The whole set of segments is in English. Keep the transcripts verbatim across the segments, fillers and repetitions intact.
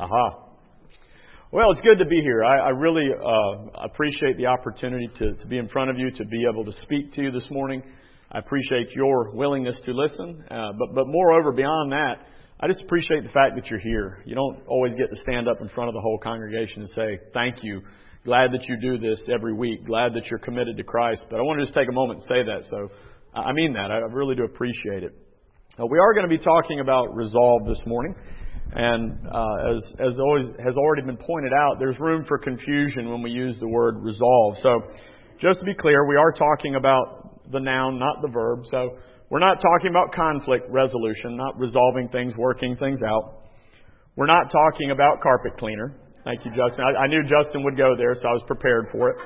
Aha. Well, it's good to be here. I, I really uh, appreciate the opportunity to, to be in front of you, to be able to speak to you this morning. I appreciate your willingness to listen. Uh, but, but moreover, beyond that, I just appreciate the fact that you're here. You don't always get to stand up in front of the whole congregation and say, thank you. Glad that you do this every week. Glad that you're committed to Christ. But I want to just take a moment and say that. So I mean that. I really do appreciate it. Uh, we are going to be talking about resolve this morning. And uh, as as always has already been pointed out, there's room for confusion when we use the word resolve. So just to be clear, we are talking about the noun, not the verb. So we're not talking about conflict resolution, not resolving things, working things out. We're not talking about carpet cleaner. Thank you, Justin. I, I knew Justin would go there, so I was prepared for it.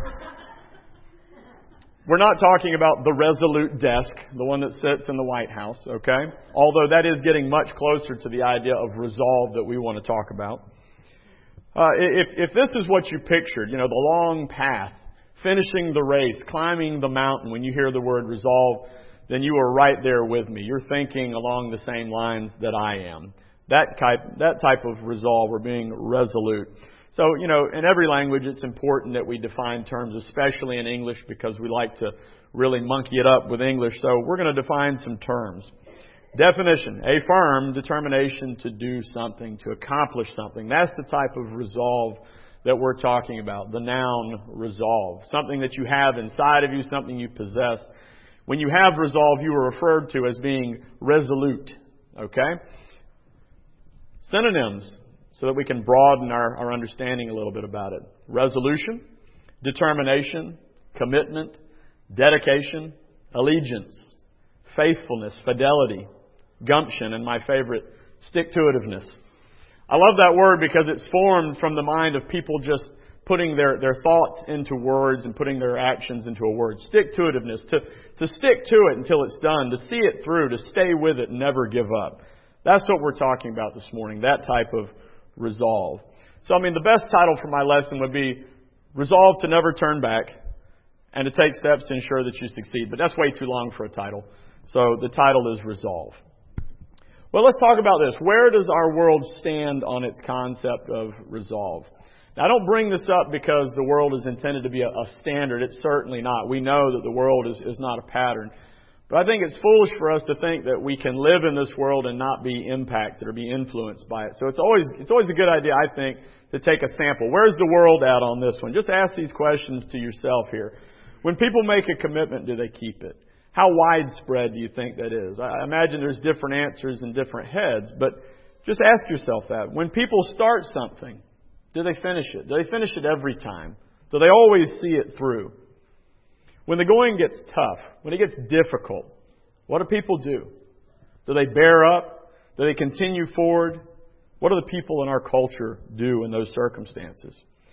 We're not talking about the resolute desk, the one that sits in the White House, okay? Although that is getting much closer to the idea of resolve that we want to talk about. Uh, if, if this is what you pictured, you know, the long path, finishing the race, climbing the mountain, when you hear the word resolve, then you are right there with me. You're thinking along the same lines that I am. That type, that type of resolve, or being resolute. So, you know, in every language, it's important that we define terms, especially in English, because we like to really monkey it up with English. So we're going to define some terms. Definition: a firm determination to do something, to accomplish something. That's the type of resolve that we're talking about. The noun resolve. Something that you have inside of you, something you possess. When you have resolve, you are referred to as being resolute. Okay? Synonyms, so that we can broaden our, our understanding a little bit about it. Resolution, determination, commitment, dedication, allegiance, faithfulness, fidelity, gumption, and my favorite, stick-to-itiveness. I love that word because it's formed from the mind of people just putting their, their thoughts into words and putting their actions into a word. Stick-to-itiveness, to, to stick to it until it's done, to see it through, to stay with it, never give up. That's what we're talking about this morning, that type of resolve. So, I mean, the best title for my lesson would be Resolve to Never Turn Back and to Take Steps to Ensure That You Succeed. But that's way too long for a title. So the title is Resolve. Well, let's talk about this. Where does our world stand on its concept of resolve? Now, I don't bring this up because the world is intended to be a, a standard. It's certainly not. We know that the world is, is not a pattern. But I think it's foolish for us to think that we can live in this world and not be impacted or be influenced by it. So it's always it's always a good idea, I think, to take a sample. Where's the world at on this one? Just ask these questions to yourself here. When people make a commitment, do they keep it? How widespread do you think that is? I imagine there's different answers in different heads, but just ask yourself that. When people start something, do they finish it? Do they finish it every time? Do they always see it through? When the going gets tough, when it gets difficult, what do people do? Do they bear up? Do they continue forward? What do the people in our culture do in those circumstances?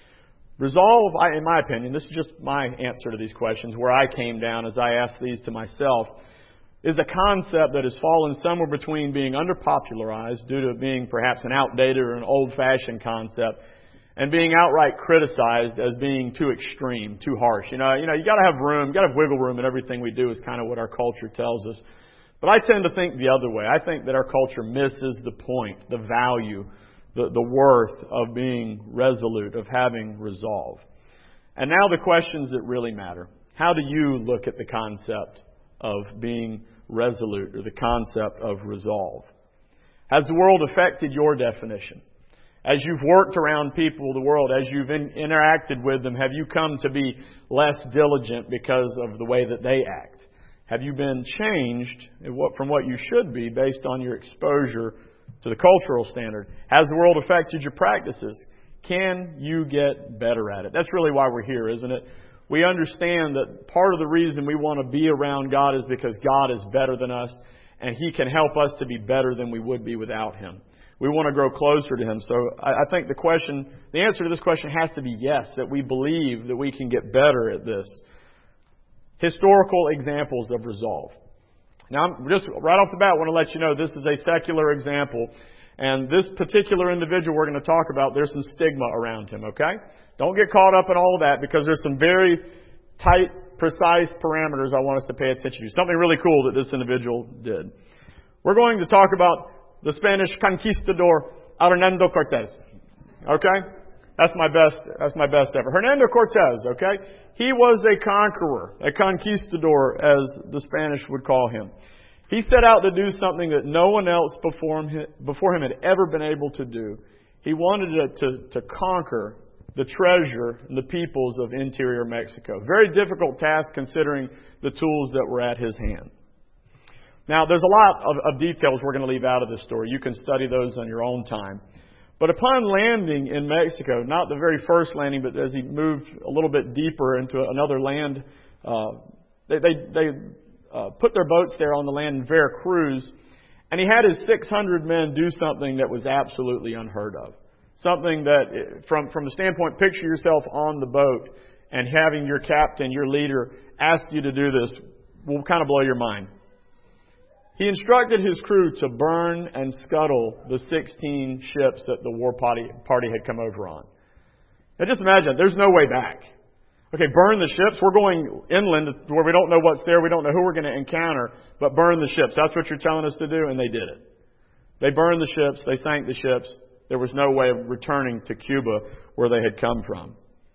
Resolve, in my opinion, this is just my answer to these questions, where I came down as I asked these to myself, is a concept that has fallen somewhere between being underpopularized due to being perhaps an outdated or an old-fashioned concept, and being outright criticized as being too extreme, too harsh. You know, you know, you got to have room, you got to have wiggle room in everything we do is kind of what our culture tells us. But I tend to think the other way. I think that our culture misses the point, the value, the, the worth of being resolute, of having resolve. And now the questions that really matter. How do you look at the concept of being resolute, or the concept of resolve? Has the world affected your definition? As you've worked around people, the world, as you've in, interacted with them, have you come to be less diligent because of the way that they act? Have you been changed from what you should be based on your exposure to the cultural standard? Has the world affected your practices? Can you get better at it? That's really why we're here, isn't it? We understand that part of the reason we want to be around God is because God is better than us, and He can help us to be better than we would be without Him. We want to grow closer to Him. So I think the question, the answer to this question has to be yes, that we believe that we can get better at this. Historical examples of resolve. Now, I'm just right off the bat, I want to let you know this is a secular example. And this particular individual we're going to talk about, there's some stigma around him, okay? Don't get caught up in all of that, because there's some very tight, precise parameters I want us to pay attention to. Something really cool that this individual did. We're going to talk about the Spanish conquistador Hernando Cortez. Okay? That's my best, that's my best ever. Hernando Cortez, okay? He was a conqueror, a conquistador, as the Spanish would call him. He set out to do something that no one else before him, before him had ever been able to do. He wanted to, to, to conquer the treasure and the peoples of interior Mexico. Very difficult task considering the tools that were at his hand. Now, there's a lot of, of details we're going to leave out of this story. You can study those on your own time. But upon landing in Mexico, not the very first landing, but as he moved a little bit deeper into another land, uh, they, they, they uh, put their boats there on the land in Veracruz, and he had his six hundred men do something that was absolutely unheard of. Something that, from, from the standpoint, picture yourself on the boat and having your captain, your leader, ask you to do this will kind of blow your mind. He instructed his crew to burn and scuttle the sixteen ships that the war party, party had come over on. Now just imagine, there's no way back. Okay, burn the ships. We're going inland where we don't know what's there. We don't know who we're going to encounter. But burn the ships. That's what you're telling us to do. And they did it. They burned the ships. They sank the ships. There was no way of returning to Cuba where they had come from.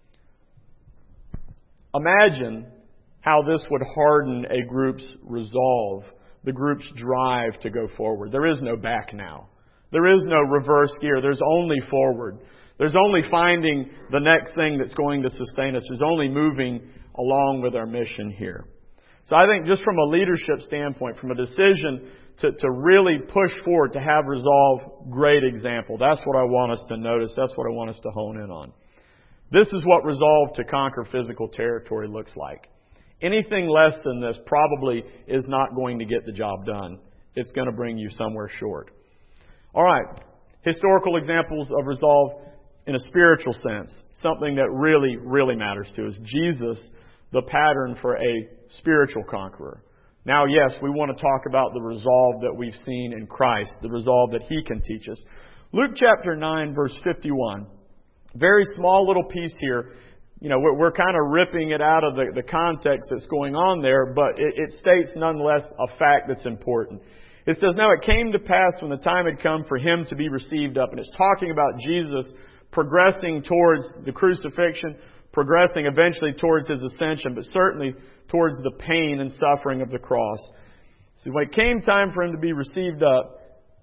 Imagine how this would harden a group's resolve, the group's drive to go forward. There is no back now. There is no reverse gear. There's only forward. There's only finding the next thing that's going to sustain us. There's only moving along with our mission here. So I think just from a leadership standpoint, from a decision to, to really push forward, to have resolve, great example. That's what I want us to notice. That's what I want us to hone in on. This is what resolve to conquer physical territory looks like. Anything less than this probably is not going to get the job done. It's going to bring you somewhere short. All right. Historical examples of resolve in a spiritual sense. Something that really, really matters to us. Jesus, the pattern for a spiritual conqueror. Now, yes, we want to talk about the resolve that we've seen in Christ. The resolve that He can teach us. Luke chapter nine, verse fifty-one. Very small little piece here. You know, we're, we're kind of ripping it out of the, the context that's going on there, but it, it states nonetheless a fact that's important. It says, now it came to pass when the time had come for Him to be received up. And it's talking about Jesus progressing towards the crucifixion, progressing eventually towards His ascension, but certainly towards the pain and suffering of the cross. So when it came time for Him to be received up,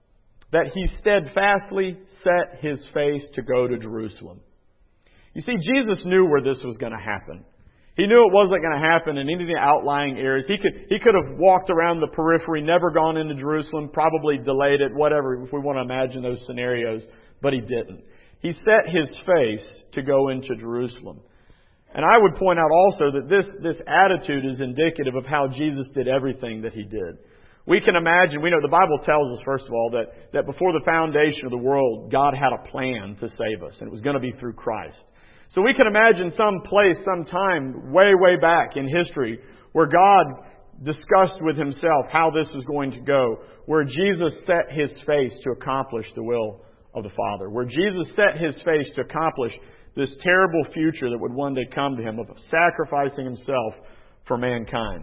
that He steadfastly set His face to go to Jerusalem. You see, Jesus knew where this was going to happen. He knew it wasn't going to happen in any of the outlying areas. He could, he could have walked around the periphery, never gone into Jerusalem, probably delayed it, whatever, if we want to imagine those scenarios, but He didn't. He set His face to go into Jerusalem. And I would point out also that this, this attitude is indicative of how Jesus did everything that He did. We can imagine, we know the Bible tells us, first of all, that, that before the foundation of the world, God had a plan to save us, and it was going to be through Christ. So we can imagine some place, some time, way, way back in history, where God discussed with Himself how this was going to go, where Jesus set His face to accomplish the will of the Father, where Jesus set His face to accomplish this terrible future that would one day come to Him of sacrificing Himself for mankind.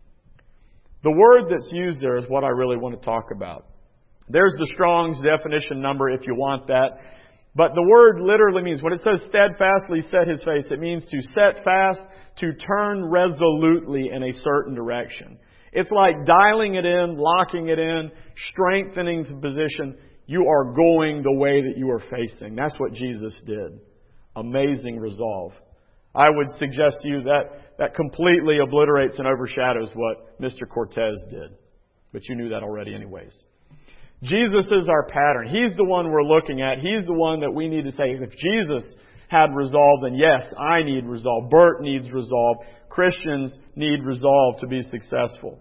The word that's used there is what I really want to talk about. There's the Strong's definition number if you want that. But the word literally means, when it says steadfastly set His face, it means to set fast, to turn resolutely in a certain direction. It's like dialing it in, locking it in, strengthening the position. You are going the way that you are facing. That's what Jesus did. Amazing resolve. I would suggest to you that that completely obliterates and overshadows what Mister Cortez did. But you knew that already anyways. Jesus is our pattern. He's the one we're looking at. He's the one that we need to say, if Jesus had resolve, then yes, I need resolve. Bert needs resolve. Christians need resolve to be successful.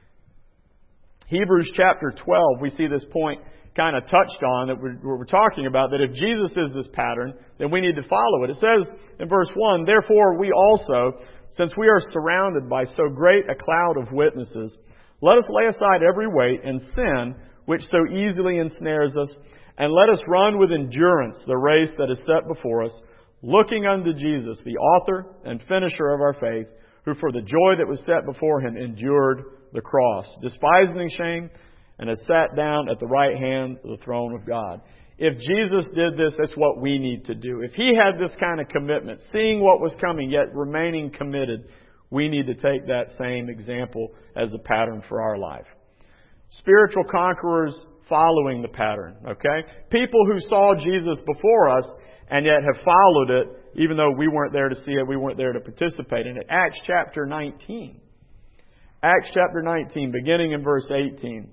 Hebrews chapter twelve, we see this point kind of touched on that we're, we're talking about, that if Jesus is this pattern, then we need to follow it. It says in verse one, therefore we also, since we are surrounded by so great a cloud of witnesses, let us lay aside every weight and sin which so easily ensnares us, and let us run with endurance the race that is set before us, looking unto Jesus, the author and finisher of our faith, who for the joy that was set before Him endured the cross, despising shame, and has sat down at the right hand of the throne of God. If Jesus did this, that's what we need to do. If He had this kind of commitment, seeing what was coming, yet remaining committed, we need to take that same example as a pattern for our life. Spiritual conquerors following the pattern, okay? People who saw Jesus before us and yet have followed it, even though we weren't there to see it, we weren't there to participate in it. Acts chapter nineteen. Acts chapter nineteen, beginning in verse eighteen.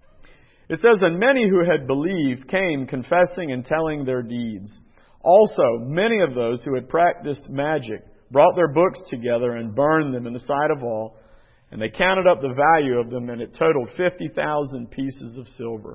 It says, "And many who had believed came confessing and telling their deeds. Also, many of those who had practiced magic brought their books together and burned them in the sight of all. And they counted up the value of them, and it totaled fifty thousand pieces of silver.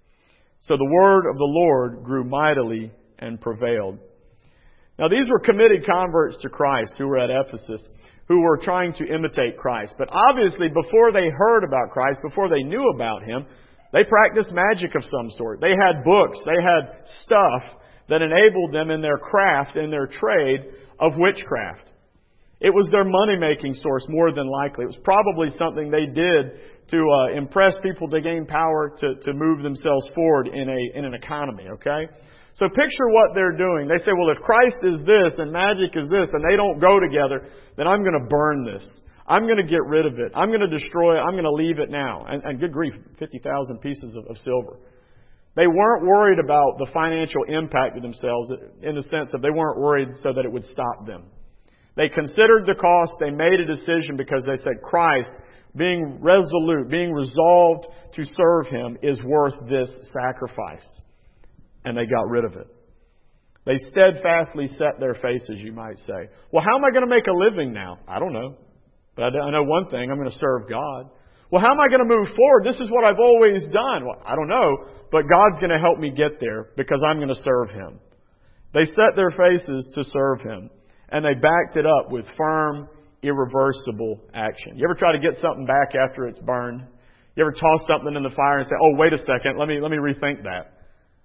So the word of the Lord grew mightily and prevailed." Now these were committed converts to Christ who were at Ephesus, who were trying to imitate Christ. But obviously, before they heard about Christ, before they knew about Him, they practiced magic of some sort. They had books, they had stuff that enabled them in their craft, in their trade of witchcraft. It was their money-making source more than likely. It was probably something they did to uh, impress people, to gain power, to, to move themselves forward in a in an economy, okay? So picture what they're doing. They say, well, if Christ is this and magic is this and they don't go together, then I'm going to burn this. I'm going to get rid of it. I'm going to destroy it. I'm going to leave it now. And, and good grief, fifty thousand pieces of, of silver. They weren't worried about the financial impact of themselves in the sense that they weren't worried so that it would stop them. They considered the cost. They made a decision because they said Christ, being resolute, being resolved to serve Him, is worth this sacrifice. And they got rid of it. They steadfastly set their faces, you might say. Well, how am I going to make a living now? I don't know. But I know one thing, I'm going to serve God. Well, how am I going to move forward? This is what I've always done. Well, I don't know, but God's going to help me get there because I'm going to serve Him. They set their faces to serve Him, and they backed it up with firm, irreversible action. You ever try to get something back after it's burned? You ever toss something in the fire and say, oh, wait a second, let me, let me rethink that.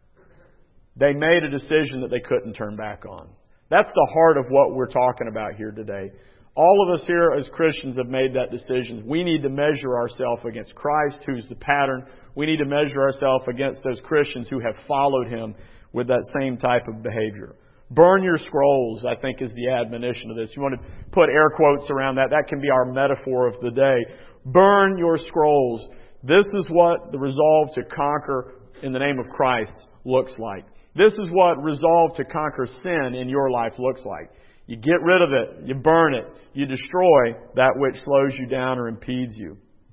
They made a decision that they couldn't turn back on. That's the heart of what we're talking about here today. All of us here as Christians have made that decision. We need to measure ourselves against Christ, who's the pattern. We need to measure ourselves against those Christians who have followed Him with that same type of behavior. Burn your scrolls, I think, is the admonition of this. You want to put air quotes around that. That can be our metaphor of the day. Burn your scrolls. This is what the resolve to conquer in the name of Christ looks like. This is what resolve to conquer sin in your life looks like. You get rid of it. You burn it. You destroy that which slows you down or impedes you.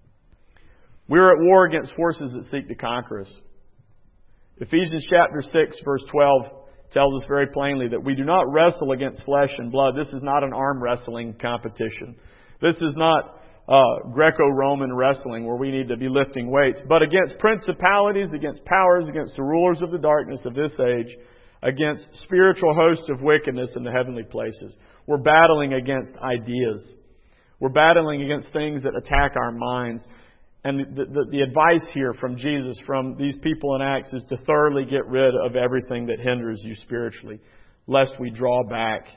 We're at war against forces that seek to conquer us. Ephesians chapter six, verse twelve tells us very plainly that we do not wrestle against flesh and blood. This is not an arm wrestling competition. This is not uh, Greco-Roman wrestling where we need to be lifting weights, but against principalities, against powers, against the rulers of the darkness of this age, against spiritual hosts of wickedness in the heavenly places. We're battling against ideas. We're battling against things that attack our minds. And the, the, the advice here from Jesus, from these people in Acts, is to thoroughly get rid of everything that hinders you spiritually, lest we draw back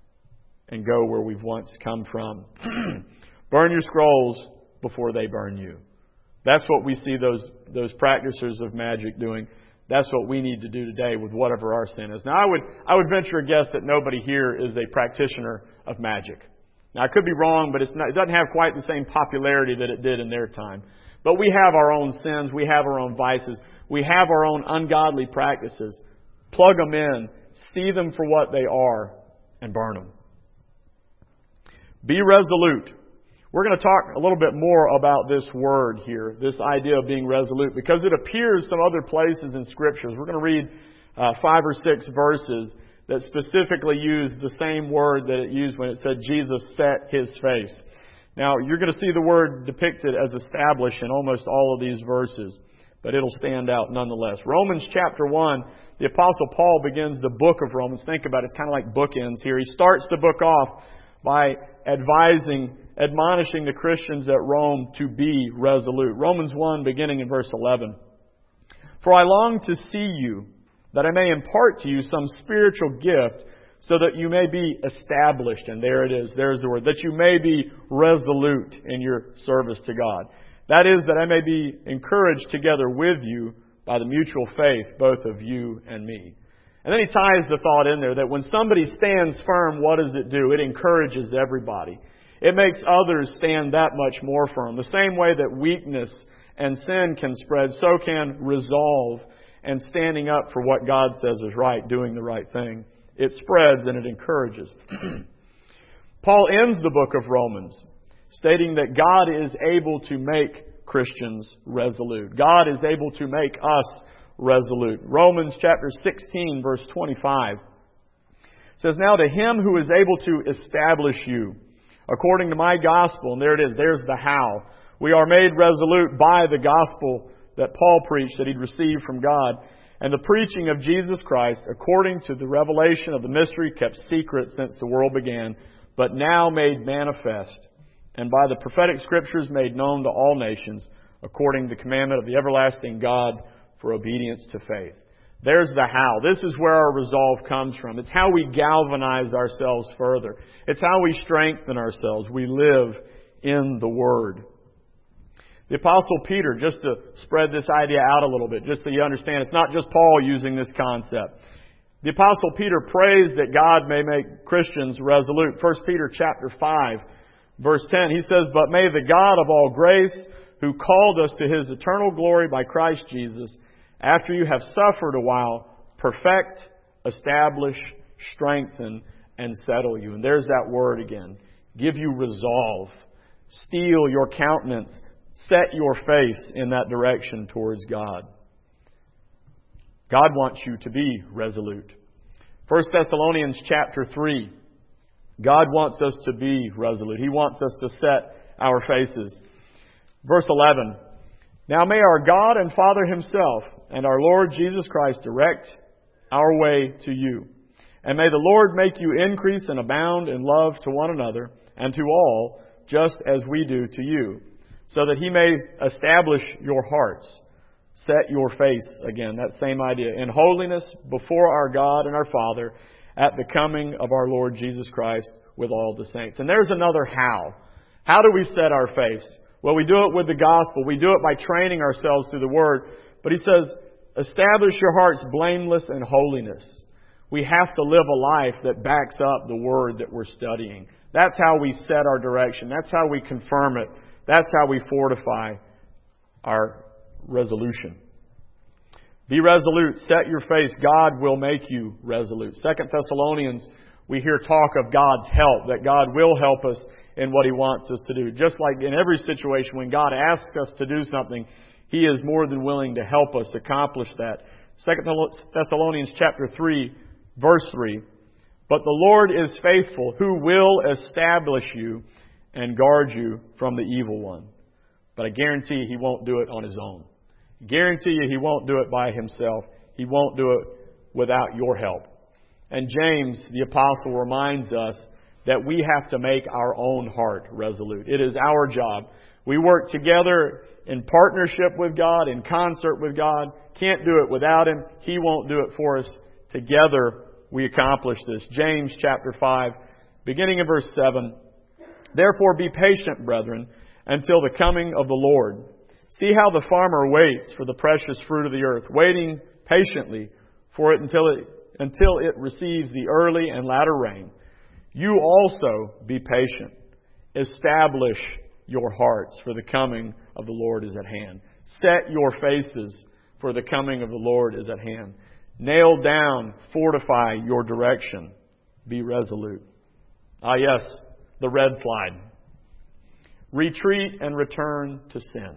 and go where we've once come from. Burn your scrolls before they burn you. That's what we see those, those practicers of magic doing. That's what we need to do today with whatever our sin is. Now, I would I would venture a guess that nobody here is a practitioner of magic. Now, I could be wrong, but it's not, it doesn't have quite the same popularity that it did in their time. But we have our own sins. We have our own vices. We have our own ungodly practices. Plug them in. See them for what they are and burn them. Be resolute. We're going to talk a little bit more about this word here, this idea of being resolute, because it appears some other places in Scriptures. We're going to read uh, five or six verses that specifically use the same word that it used when it said Jesus set His face. Now, you're going to see the word depicted as established in almost all of these verses, but it'll stand out nonetheless. Romans chapter one, the Apostle Paul begins the book of Romans. Think about it, it's kind of like bookends here. He starts the book off by advising, admonishing the Christians at Rome to be resolute. Romans one, beginning in verse eleven. For I long to see you, that I may impart to you some spiritual gift, so that you may be established. And there it is. There's the word. That you may be resolute in your service to God. That is, that I may be encouraged together with you by the mutual faith, both of you and me. And then he ties the thought in there that when somebody stands firm, what does it do? It encourages everybody. It makes others stand that much more firm. The same way that weakness and sin can spread, so can resolve and standing up for what God says is right, doing the right thing. It spreads and it encourages. Paul ends the book of Romans stating that God is able to make Christians resolute. God is able to make us resolute. Romans chapter sixteen, verse twenty-five says, "Now to Him who is able to establish you according to my gospel," and there it is, there's the how. We are made resolute by the gospel that Paul preached, that he'd received from God, and the preaching of Jesus Christ according to the revelation of the mystery kept secret since the world began, but now made manifest, and by the prophetic scriptures made known to all nations, according to the commandment of the everlasting God for obedience to faith. There's the how. This is where our resolve comes from. It's how we galvanize ourselves further. It's how we strengthen ourselves. We live in the Word. The Apostle Peter, just to spread this idea out a little bit, just so you understand, it's not just Paul using this concept. The Apostle Peter prays that God may make Christians resolute. First Peter chapter five, verse ten, he says, "But may the God of all grace, who called us to His eternal glory by Christ Jesus, after you have suffered a while, perfect, establish, strengthen, and settle you." And there's that word again. Give you resolve. Steel your countenance. Set your face in that direction towards God. God wants you to be resolute. First Thessalonians chapter three. God wants us to be resolute. He wants us to set our faces. Verse eleven. "Now may our God and Father Himself and our Lord Jesus Christ direct our way to you. And may the Lord make you increase and abound in love to one another and to all, just as we do to you, so that He may establish your hearts. Set your face," again, that same idea, "in holiness before our God and our Father at the coming of our Lord Jesus Christ with all the saints." And there's another how. How do we set our face? Well, we do it with the gospel. We do it by training ourselves through the Word. But he says, establish your hearts blameless in holiness. We have to live a life that backs up the Word that we're studying. That's how we set our direction. That's how we confirm it. That's how we fortify our resolution. Be resolute. Set your face. God will make you resolute. Second Thessalonians, we hear talk of God's help, that God will help us in what He wants us to do. Just like in every situation, when God asks us to do something, He is more than willing to help us accomplish that. Second Thessalonians chapter three, verse three. "But the Lord is faithful, who will establish you and guard you from the evil one." But I guarantee you He won't do it on His own. I guarantee you He won't do it by Himself. He won't do it without your help. And James, the apostle, reminds us that we have to make our own heart resolute. It is our job. We work together in partnership with God, in concert with God. Can't do it without Him. He won't do it for us. Together we accomplish this. James chapter five, beginning in verse seven. "Therefore be patient, brethren, until the coming of the Lord. See how the farmer waits for the precious fruit of the earth, waiting patiently for it until it, until it receives the early and latter rain. You also be patient. Establish your hearts, for the coming of the Lord is at hand. Set your faces, for the coming of the Lord is at hand. Nail down, fortify your direction. Be resolute." Ah, yes, the red slide. Retreat and return to sin.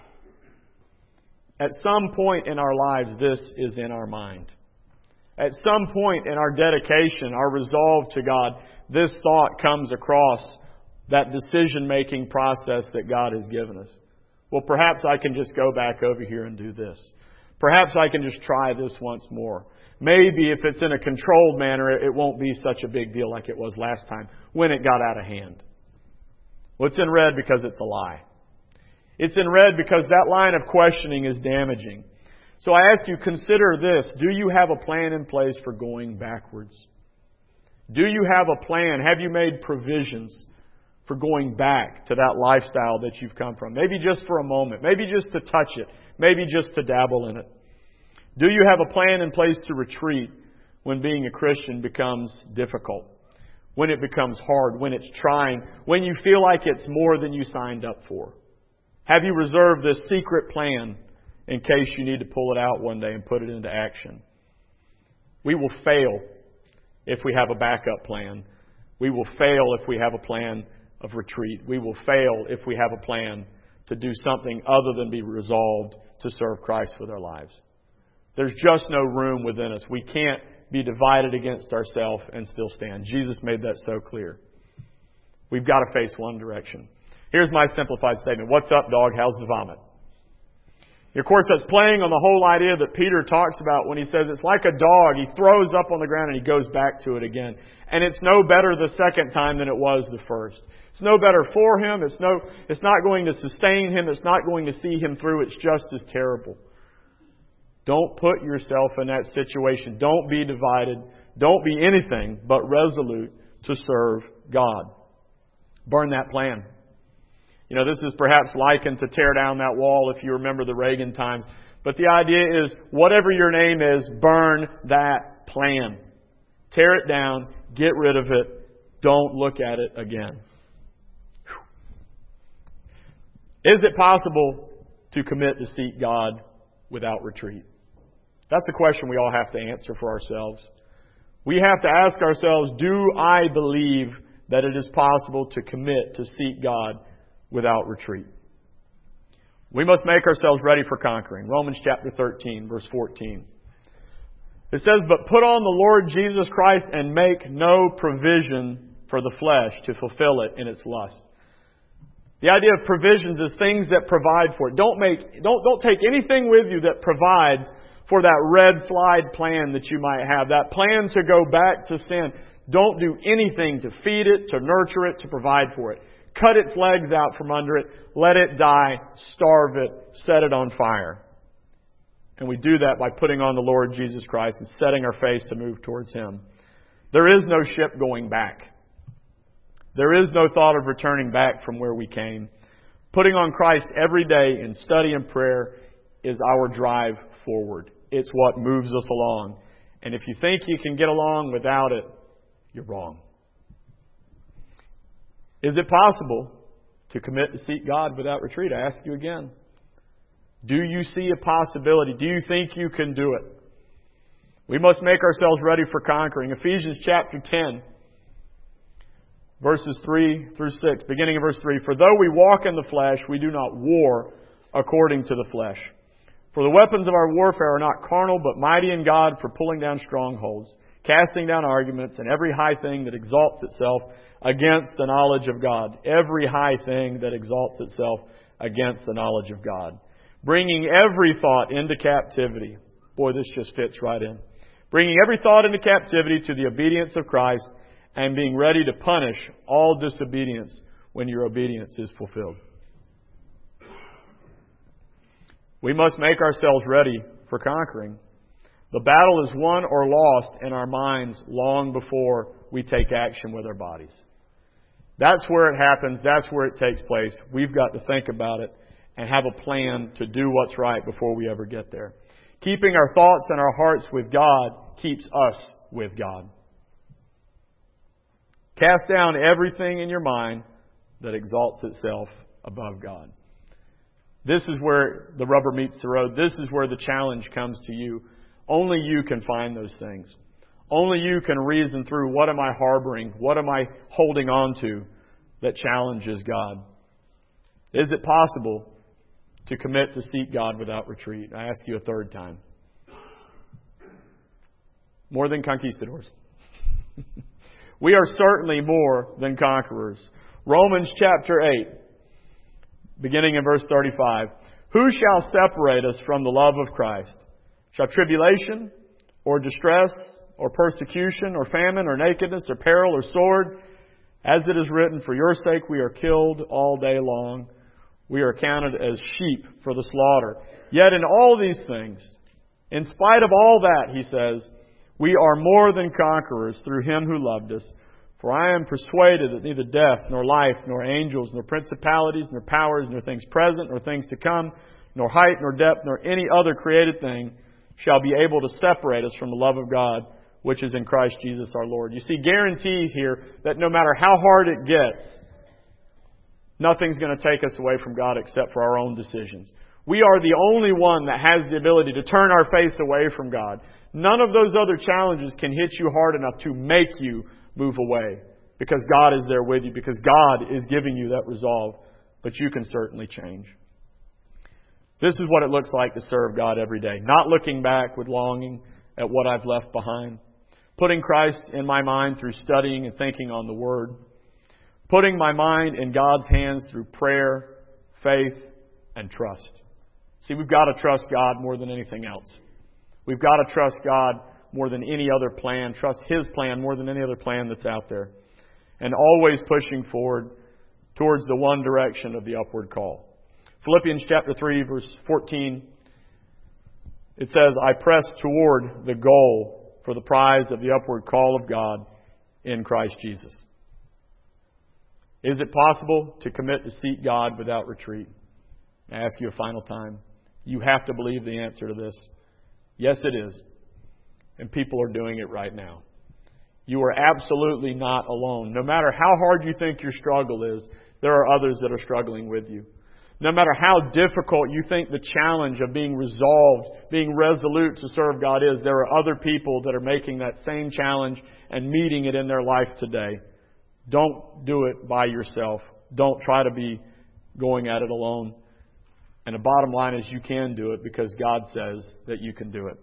At some point in our lives, this is in our mind. At some point in our dedication, our resolve to God, this thought comes across that decision-making process that God has given us. Well, perhaps I can just go back over here and do this. Perhaps I can just try this once more. Maybe if it's in a controlled manner, it won't be such a big deal like it was last time when it got out of hand. Well, it's in red because it's a lie. It's in red because that line of questioning is damaging. So I ask you, consider this. Do you have a plan in place for going backwards? Do you have a plan? Have you made provisions for going back to that lifestyle that you've come from. Maybe just for a moment. Maybe just to touch it. Maybe just to dabble in it. Do you have a plan in place to retreat when being a Christian becomes difficult? When it becomes hard? When it's trying? When you feel like it's more than you signed up for? Have you reserved this secret plan in case you need to pull it out one day and put it into action? We will fail if we have a backup plan. We will fail if we have a plan of retreat. We will fail if we have a plan to do something other than be resolved to serve Christ with our lives. There's just no room within us. We can't be divided against ourselves and still stand. Jesus made that so clear. We've got to face one direction. Here's my simplified statement. What's up, dog? How's the vomit? Of course, that's playing on the whole idea that Peter talks about when he says it's like a dog. He throws up on the ground and he goes back to it again. And it's no better the second time than it was the first. It's no better for him. It's no, it's not going to sustain him. It's not going to see him through. It's just as terrible. Don't put yourself in that situation. Don't be divided. Don't be anything but resolute to serve God. Burn that plan. You know, this is perhaps likened to tear down that wall if you remember the Reagan times. But the idea is, whatever your name is, burn that plan. Tear it down. Get rid of it. Don't look at it again. Is it possible to commit to seek God without retreat? That's a question we all have to answer for ourselves. We have to ask ourselves, do I believe that it is possible to commit to seek God without retreat? We must make ourselves ready for conquering. Romans chapter thirteen, verse fourteen. It says, but put on the Lord Jesus Christ and make no provision for the flesh to fulfill it in its lust. The idea of provisions is things that provide for it. Don't make, don't, don't take anything with you that provides for that red slide plan that you might have. That plan to go back to sin. Don't do anything to feed it, to nurture it, to provide for it. Cut its legs out from under it. Let it die. Starve it. Set it on fire. And we do that by putting on the Lord Jesus Christ and setting our face to move towards Him. There is no ship going back. There is no thought of returning back from where we came. Putting on Christ every day in study and prayer is our drive forward. It's what moves us along. And if you think you can get along without it, you're wrong. Is it possible to commit to seek God without retreat? I ask you again. Do you see a possibility? Do you think you can do it? We must make ourselves ready for conquering. Ephesians chapter ten, verses three through six, beginning of verse three. For though we walk in the flesh, we do not war according to the flesh. For the weapons of our warfare are not carnal, but mighty in God for pulling down strongholds, casting down arguments, and every high thing that exalts itself against the knowledge of God. Every high thing that exalts itself against the knowledge of God. Bringing every thought into captivity. Boy, this just fits right in. Bringing every thought into captivity to the obedience of Christ, and being ready to punish all disobedience when your obedience is fulfilled. We must make ourselves ready for conquering. The battle is won or lost in our minds long before we take action with our bodies. That's where it happens. That's where it takes place. We've got to think about it and have a plan to do what's right before we ever get there. Keeping our thoughts and our hearts with God keeps us with God. Cast down everything in your mind that exalts itself above God. This is where the rubber meets the road. This is where the challenge comes to you. Only you can find those things. Only you can reason through, what am I harboring? What am I holding on to that challenges God? Is it possible to commit to seek God without retreat? I ask you a third time. More than conquistadors. We are certainly more than conquerors. Romans chapter eight, beginning in verse thirty-five. Who shall separate us from the love of Christ? Shall tribulation, or distress, or persecution, or famine, or nakedness, or peril, or sword? As it is written, for your sake we are killed all day long. We are counted as sheep for the slaughter. Yet in all these things, in spite of all that, he says, we are more than conquerors through Him who loved us. For I am persuaded that neither death, nor life, nor angels, nor principalities, nor powers, nor things present, nor things to come, nor height, nor depth, nor any other created thing shall be able to separate us from the love of God, which is in Christ Jesus our Lord. You see, guarantees here that no matter how hard it gets, nothing's going to take us away from God except for our own decisions. We are the only one that has the ability to turn our face away from God. None of those other challenges can hit you hard enough to make you move away, because God is there with you, because God is giving you that resolve. But you can certainly change. This is what it looks like to serve God every day. Not looking back with longing at what I've left behind. Putting Christ in my mind through studying and thinking on the Word. Putting my mind in God's hands through prayer, faith, and trust. See, we've got to trust God more than anything else. We've got to trust God more than any other plan. Trust His plan more than any other plan that's out there. And always pushing forward towards the one direction of the upward call. Philippians chapter three, verse fourteen, it says, I press toward the goal for the prize of the upward call of God in Christ Jesus. Is it possible to commit to seek God without retreat? I ask you a final time. You have to believe the answer to this. Yes, it is. And people are doing it right now. You are absolutely not alone. No matter how hard you think your struggle is, there are others that are struggling with you. No matter how difficult you think the challenge of being resolved, being resolute to serve God is, there are other people that are making that same challenge and meeting it in their life today. Don't do it by yourself. Don't try to be going at it alone. And the bottom line is you can do it because God says that you can do it.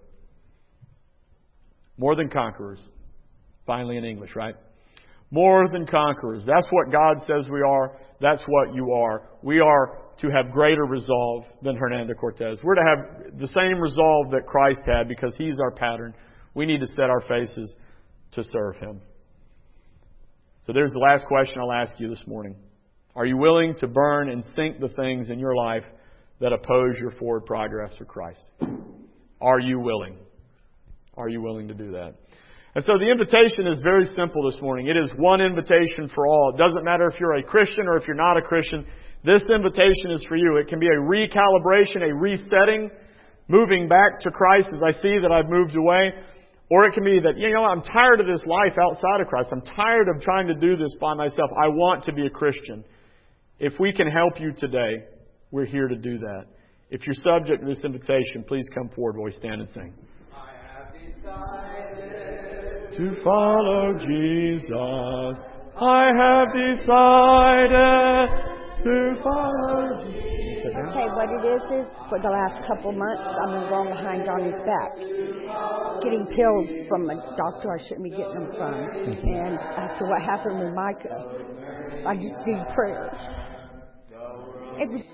More than conquerors. Finally in English, right? More than conquerors. That's what God says we are. That's what you are. We are to have greater resolve than Hernando Cortez. We're to have the same resolve that Christ had because He's our pattern. We need to set our faces to serve Him. So there's the last question I'll ask you this morning. Are you willing to burn and sink the things in your life that oppose your forward progress for Christ? Are you willing? Are you willing to do that? And so the invitation is very simple this morning. It is one invitation for all. It doesn't matter if you're a Christian or if you're not a Christian. This invitation is for you. It can be a recalibration, a resetting, moving back to Christ as I see that I've moved away. Or it can be that, you know, I'm tired of this life outside of Christ. I'm tired of trying to do this by myself. I want to be a Christian. If we can help you today, we're here to do that. If you're subject to this invitation, please come forward while we stand and sing. I have decided to follow Jesus. I have decided to follow Jesus. Okay, what it is is, for the last couple months, I've been going behind Johnny's back, getting pills from a doctor I shouldn't be getting them from. And after what happened with Micah, I just need prayer. Every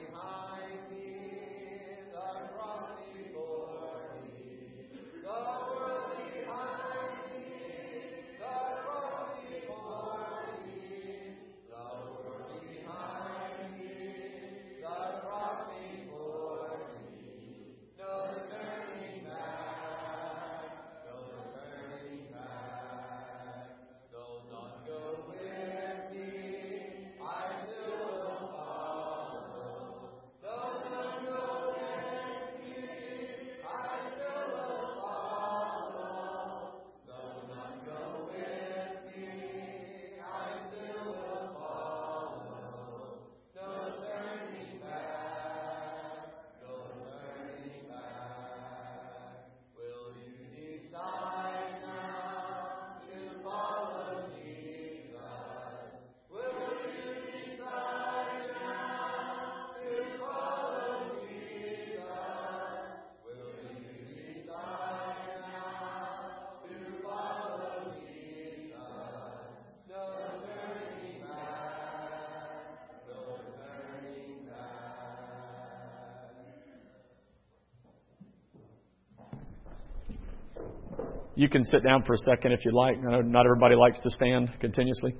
You can sit down for a second if you'd like. I know not everybody likes to stand continuously.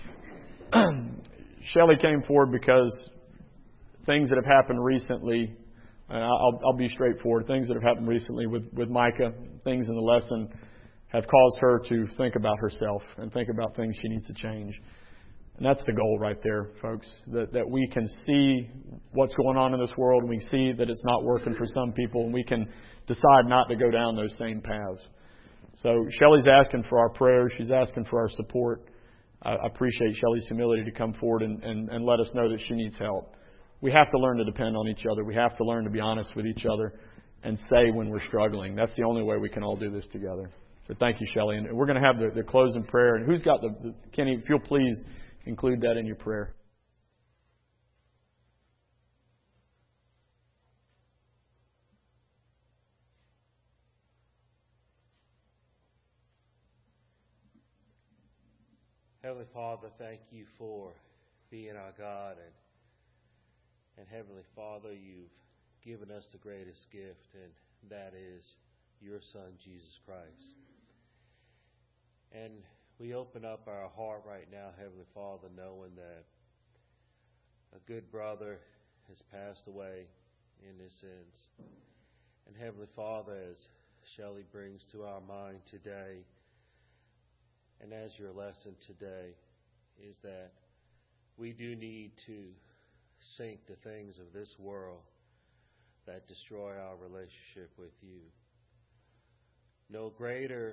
Shelley came forward because things that have happened recently, and I'll, I'll be straightforward, things that have happened recently with, with Micah, things in the lesson have caused her to think about herself and think about things she needs to change. And that's the goal right there, folks, that, that we can see what's going on in this world, and we see that it's not working for some people, and we can decide not to go down those same paths. So Shelley's asking for our prayers. She's asking for our support. I appreciate Shelley's humility to come forward and, and, and let us know that she needs help. We have to learn to depend on each other. We have to learn to be honest with each other and say when we're struggling. That's the only way we can all do this together. So thank you, Shelley. And we're going to have the, the closing prayer. And who's got the, the Kenny, if you'll please include that in your prayer. Heavenly Father, thank you for being our God. And, and Heavenly Father, you've given us the greatest gift, and that is your Son, Jesus Christ. And we open up our heart right now, Heavenly Father, knowing that a good brother has passed away in his sins. And Heavenly Father, as Shelley brings to our mind today, and as your lesson today, is that we do need to sink the things of this world that destroy our relationship with you. No greater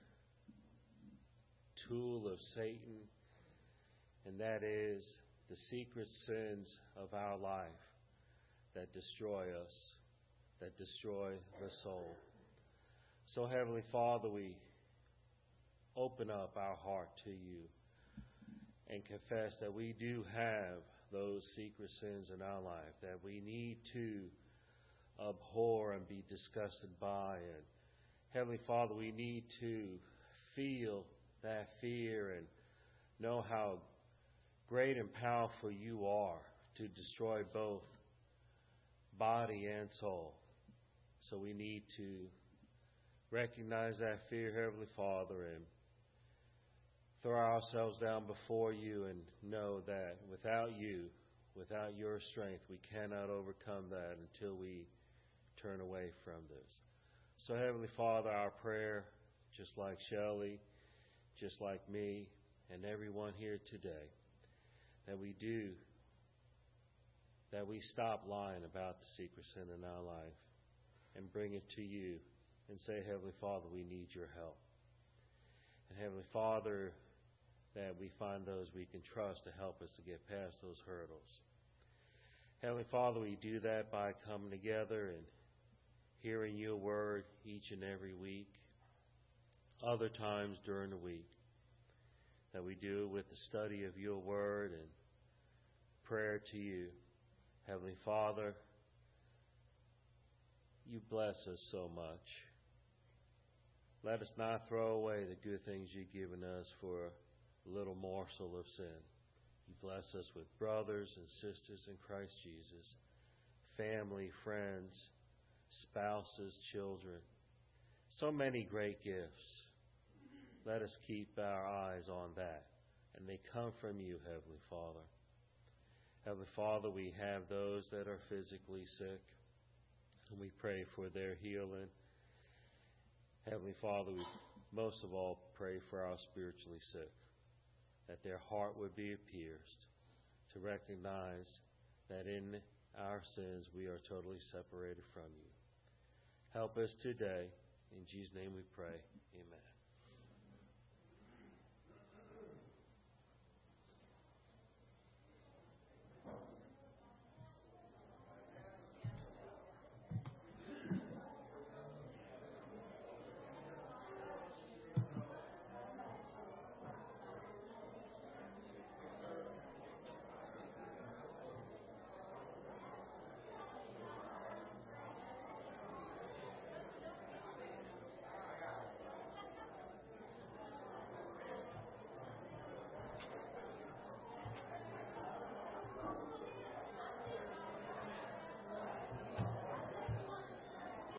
tool of Satan, and that is the secret sins of our life that destroy us, that destroy the soul. So, Heavenly Father, we open up our heart to you and confess that we do have those secret sins in our life that we need to abhor and be disgusted by. And Heavenly Father, we need to feel that fear and know how great and powerful you are to destroy both body and soul. So we need to recognize that fear, Heavenly Father, and throw ourselves down before you and know that without you, without your strength, we cannot overcome that until we turn away from this. So, Heavenly Father, our prayer, just like Shelley, just like me, and everyone here today, that we do, that we stop lying about the secret sin in our life and bring it to you and say, Heavenly Father, we need your help. And Heavenly Father, that we find those we can trust to help us to get past those hurdles. Heavenly Father, we do that by coming together and hearing your word each and every week, other times during the week, that we do it with the study of your word and prayer to you. Heavenly Father, you bless us so much. Let us not throw away the good things you've given us for a little morsel of sin. You bless us with brothers and sisters in Christ Jesus, family, friends, spouses, children. So many great gifts. Let us keep our eyes on that. And they come from you, Heavenly Father. Heavenly Father, we have those that are physically sick, and we pray for their healing. Heavenly Father, we most of all pray for our spiritually sick, that their heart would be pierced to recognize that in our sins we are totally separated from you. Help us today. In Jesus' name we pray. Amen.